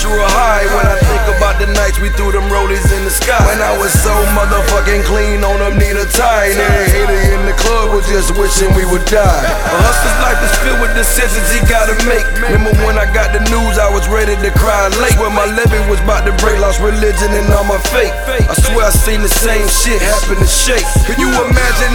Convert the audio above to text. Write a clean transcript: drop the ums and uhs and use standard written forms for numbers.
spiritual high when I think about the nights we threw them rollies in the sky. When I was so motherfucking clean on them need a tie, and every hater in the club was just wishing we would die. A hustler's life is filled with decisions he gotta make. Remember when I got the news, I was ready to cry late. When my living was about to break, lost religion and all my faith. I swear I seen the same shit happen to Shake. Could you imagine